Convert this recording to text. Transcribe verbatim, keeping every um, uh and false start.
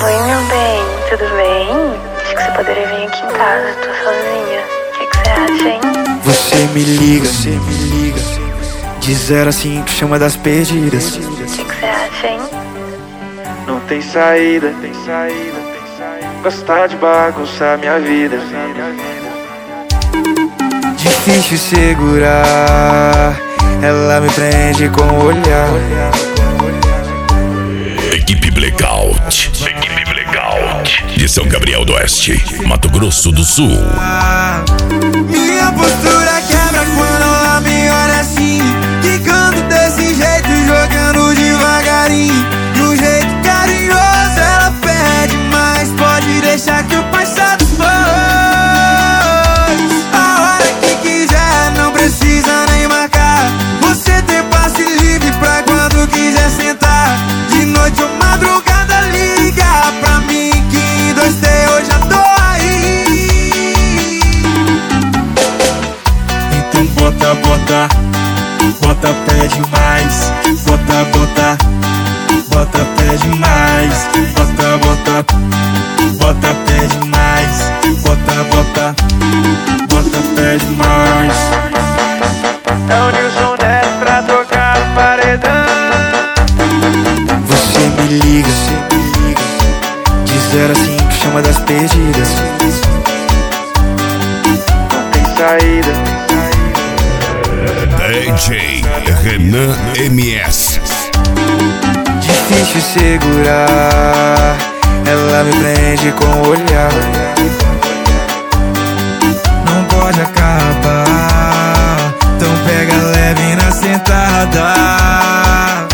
Oi, meu bem, tudo bem? Acho que você poderia vir aqui em casa, tô sozinha. O que que você acha, hein? Você me liga, você me liga. De zero a cinco, chama das perdidas. O que que você acha, hein? Não tem saída, tem saída, tem saída. Gostar de bagunçar minha vida. Difícil segurar, ela me prende com o olhar. Equipe Blackout. Equipe Blackout. De São Gabriel do Oeste, Mato Grosso do Sul. Minha postura quebra quando ela me olha assim, quicando desse jeito, jogando devagarinho. De um jeito carinhoso ela pede, mas pode deixar que o passado foi. A hora que quiser, não precisa nem marcar. Você tem passe livre pra quando quiser sentar. De noite ou madrugada liga pra mim, que em dois T eu já tô aí. Então bota, bota, bota, pede mais. Bota, bota, bota, pede mais. Bota, bota, bota, pede mais. Bota, bota, bota, pede mais. É o Nilson dez pra tocar no paredão. Você me liga, você me liga. De zero a cinco, chama das perdidas. Não tem saída, D J Renan M S. difícil segurar, ela me prende com o olhar. Não pode acabar, então pega leve na sentada.